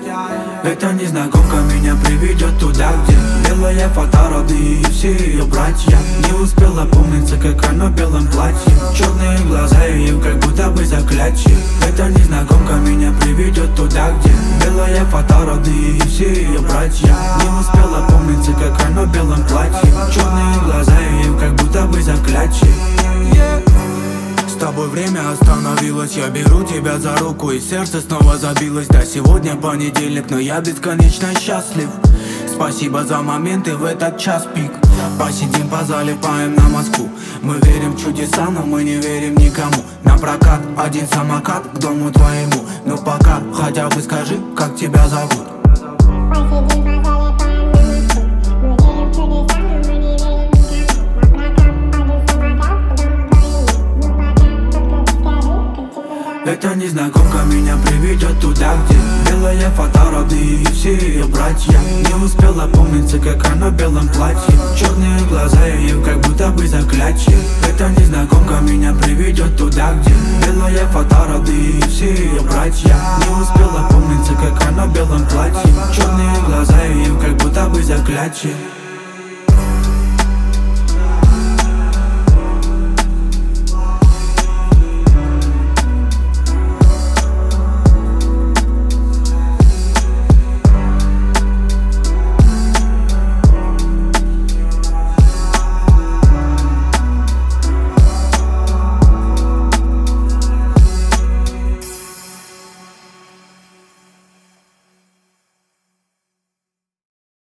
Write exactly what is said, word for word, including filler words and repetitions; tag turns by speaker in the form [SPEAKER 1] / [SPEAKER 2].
[SPEAKER 1] Эта незнакомка меня приведет туда, где белая фотороды и все ее братья. Не успела помниться, как она в белом платье. Черные глаза ее как будто бы заклятие. Эта незнакомка меня приведет туда, где белая фотороды и все ее братья. Не успела помниться, как она в белом платье. Черные глаза ее как будто бы заклятие. С тобой время остановилось, я беру тебя за руку, и сердце снова забилось. Да, сегодня понедельник, но я бесконечно счастлив. Спасибо за моменты в этот час пик. Посидим, позалипаем на Москву. Мы верим в чудеса, но мы не верим никому. На прокат один самокат к дому твоему. Ну пока хотя бы скажи, как тебя зовут. Эта незнакомка меня приведет туда, где белая фотороды и все ее братья. Не успела помниться, как она в белом платье. Черные глаза ее как будто бы заклятие. Эта незнакомка меня приведет туда, где белая фотороды и все ее братья. Не успела помниться, как она в белом платье. Черные глаза ее как будто бы заклятие.